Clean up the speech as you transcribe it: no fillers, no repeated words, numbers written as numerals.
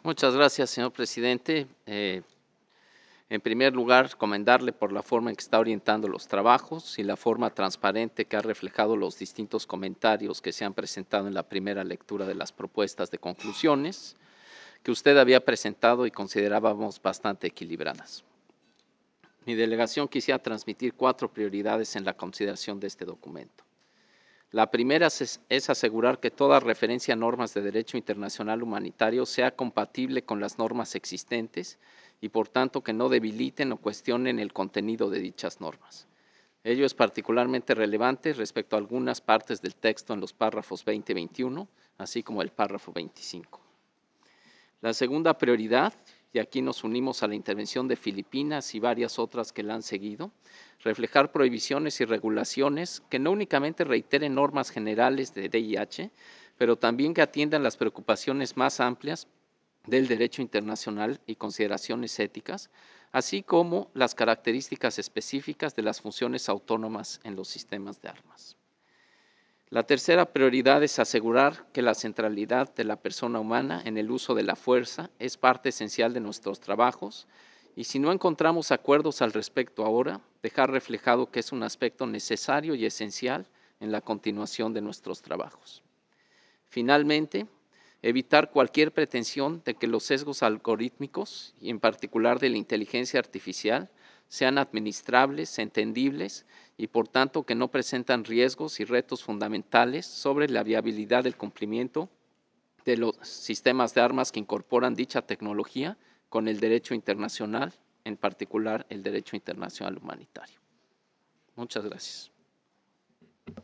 Muchas gracias, señor presidente. En primer lugar, comendarle por la forma en que está orientando los trabajos y la forma transparente que ha reflejado los distintos comentarios que se han presentado en la primera lectura de las propuestas de conclusiones que usted había presentado y considerábamos bastante equilibradas. Mi delegación quisiera transmitir 4 prioridades en la consideración de este documento. La primera es asegurar que toda referencia a normas de derecho internacional humanitario sea compatible con las normas existentes y por tanto que no debiliten o cuestionen el contenido de dichas normas. Ello es particularmente relevante respecto a algunas partes del texto en los párrafos 20 y 21, así como el párrafo 25. La segunda prioridad, y aquí nos unimos a la intervención de Filipinas y varias otras que la han seguido, reflejar prohibiciones y regulaciones que no únicamente reiteren normas generales de DIH, pero también que atiendan las preocupaciones más amplias del derecho internacional y consideraciones éticas, así como las características específicas de las funciones autónomas en los sistemas de armas. La tercera prioridad es asegurar que la centralidad de la persona humana en el uso de la fuerza es parte esencial de nuestros trabajos y si no encontramos acuerdos al respecto ahora, dejar reflejado que es un aspecto necesario y esencial en la continuación de nuestros trabajos. Finalmente, evitar cualquier pretensión de que los sesgos algorítmicos, y en particular de la inteligencia artificial, sean administrables, entendibles y por tanto que no presentan riesgos y retos fundamentales sobre la viabilidad del cumplimiento de los sistemas de armas que incorporan dicha tecnología con el derecho internacional, en particular el derecho internacional humanitario. Muchas gracias.